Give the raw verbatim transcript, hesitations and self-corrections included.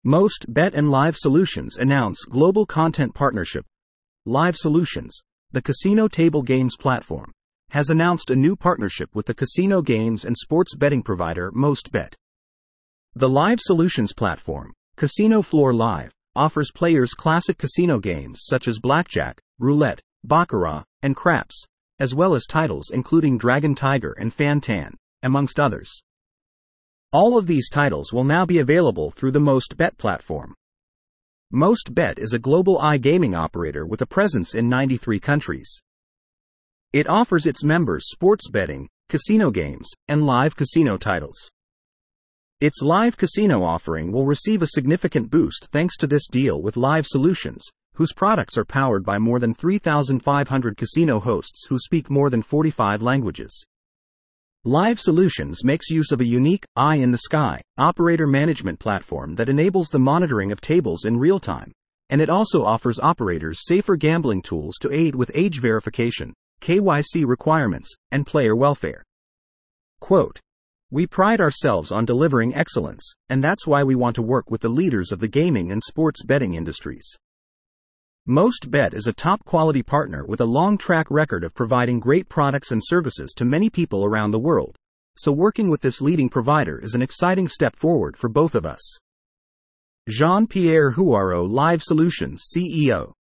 MostBet and Live Solutions announce global content partnership. Live Solutions, the casino table games platform, has announced a new partnership with the casino games and sports betting provider MostBet. The Live Solutions platform, Casino Floor Live, offers players classic casino games such as blackjack, roulette, baccarat, and craps, as well as titles including Dragon Tiger and Fan Tan, amongst others. All of these titles will now be available through the MostBet platform. MostBet is a global iGaming operator with a presence in ninety-three countries. It offers its members sports betting, casino games, and live casino titles. Its live casino offering will receive a significant boost thanks to this deal with Live Solutions, whose products are powered by more than three thousand five hundred casino hosts who speak more than forty-five languages. Live Solutions makes use of a unique, eye-in-the-sky, operator management platform that enables the monitoring of tables in real time, and it also offers operators safer gambling tools to aid with age verification, K Y C requirements, and player welfare. Quote, "We pride ourselves on delivering excellence, and that's why we want to work with the leaders of the gaming and sports betting industries. MostBet is a top-quality partner with a long track record of providing great products and services to many people around the world, so working with this leading provider is an exciting step forward for both of us." Jean-Pierre Huaro, Live Solutions C E O.